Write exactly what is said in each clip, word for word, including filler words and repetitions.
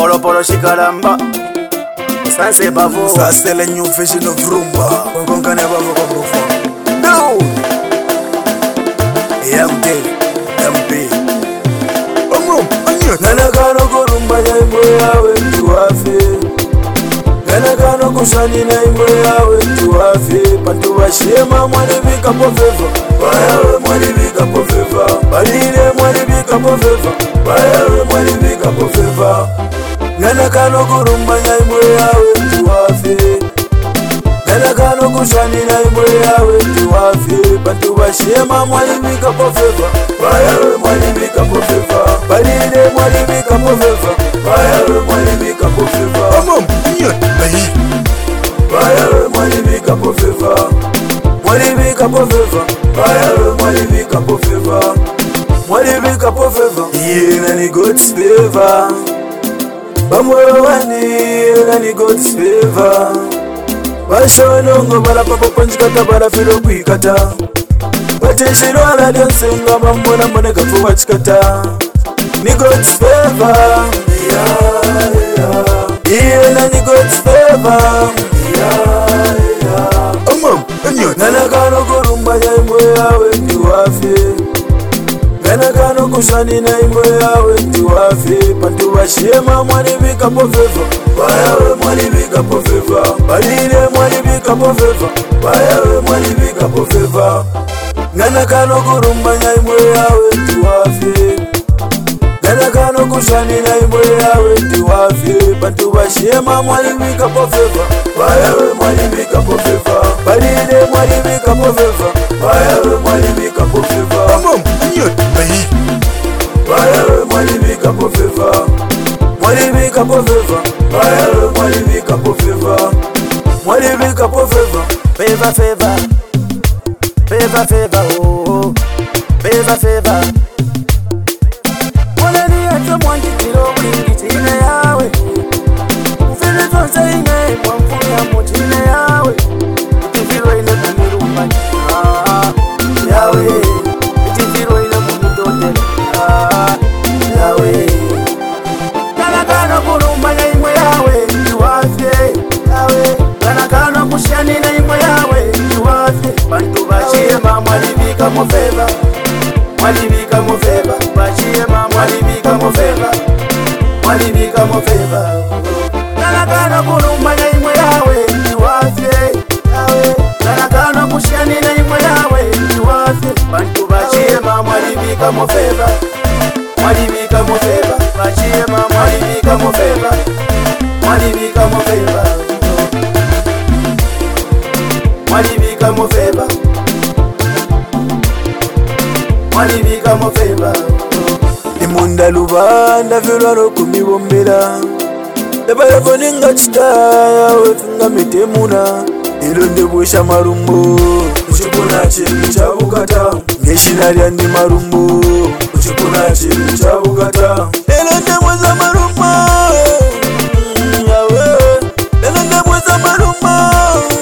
Poro poro shikaramba Sanse bavo Sanse le new vision of rumba Konkane bavo kwa brufo No M D M P Omum Anyot Nana kano kurumba ya imbo yawe tuwafe Nana kano kushani na imbo yawe tuwafe Pantu wa shema mwani vika pofeva Bayawe mwani vika pofeva Balile mwani vika pofeva Bayawe mwani vika pofeva Nana kano kurumba ya imbo yawe tuwafe Nana kano kushani na imbo yawe tuwafe Pantu wa shema mwani vika pofeva Bayawe mwani vika pofeva Balile mwani vika pofeva Bayawe mwani vika pofeva Omum Anyot Bayi Bayawe mwani vika pofeva Mwani vika pofeva Bayawe mwani vika pofeva Mwani vika pofeva Yena ni God's favor Bamwelo wani Yena ni God's favor Bashonongo bala papa panjikata bala filo kuikata Bateshiro ala dionsenga mambona mwene kafu wachikata Ni God's favor Yeah, yeah Yena ni God's favor Yeah, yeah Omum Anyot Nana kano kurumba ya imbo yawe tuwafe Nana kano kushani na imbo yawe tuwafe Pantu wa shema mwani vika pofeva Bayawe mwani vika pofeva Balile mwani vika pofeva Bayawe mwani vika pofeva Nana kano kurumba ya imbo yawe tuwafe Nana kano kushani na imbo yawe tuwafe Pantu wa shema mwani vika pofeva Bayawe mwani vika pofeva Balile mwani vika pofeva Bayawe mwani vika pofeva Omum Anyot Bayi Bayawe mwani vika pofeva Mwani vika pofeva Bayawe mwani vika pofeva Mwani vika pofeva Favor favor Favor favor oh Favor favor Mwaleni ato mwanji tiro wingi tine yawe Ufili tonse ine mwamfu ya motine yawe Utifiro ine kumirumba Yawe Utifiro ine kumitote Yawe Kana kana kurumba na imwe yawe Iwafye Yawe Kana kana kushani na imwe yawe Iwafye Bantu bachiyema mwalivika mofeva Mwalivika mofeva Bachiyema mwalivika mofeva Mwalivika mofeva Kana kana kurumba na imwe yawe Iwafye Yawe Kana kana kushani na imwe yawe Iwafye Bantu bachiyema mwalivika mofeva Mwalivika mofeva Bachiyema mwalivika mofeva Mwalivika mofeva Mwalivika mofeva Mwalivika mofeva Imunda lubanda vilwaro kumibombela Ebaleko ninga chitaya wefinga mitemuna Ilonde bwesha marumbo Uchikuna chiri chabukata Ngeshina lyandi marumbo Uchikuna chiri chabukata Ilonde mweza marumbo Yawe Ilonde mweza marumbo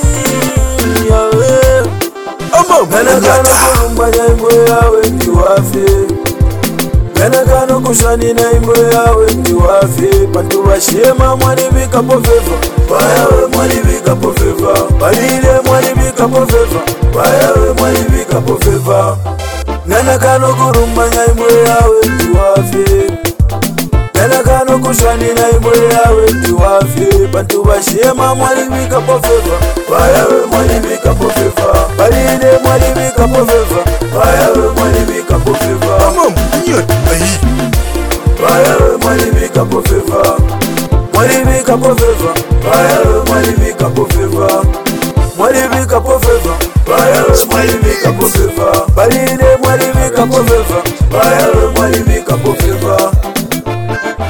Yawe Omum Nana kano kurumba ya imbo yawe tuwafe Nana kano kushani na imbo yawe tuwafe Pantu wa shema mwani vika pofeva Bayawe mwani vika pofeva Balile mwani vika pofeva Bayawe mwani vika pofeva Nana kano kurumba ya imbo yawe tuwafe Nana kano kushani na imbo yawe tuwafe Pantu wa shema mwani vika pofeva Bayawe mwani vika pofeva Balile mwani vika pofeva Bayawe mwani vika pofeva Omum Anyot Bayi Bayawe mwani vika pofeva Mwani vika pofeva Bayawe mwani vika pofeva Mwani vika pofeva Bayawe mwani vika pofeva Balile mwani vika pofeva Bayawe mwani vika pofeva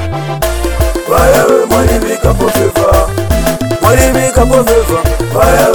Bayawe mwani vika pofeva Mwani vika pofeva Bayawe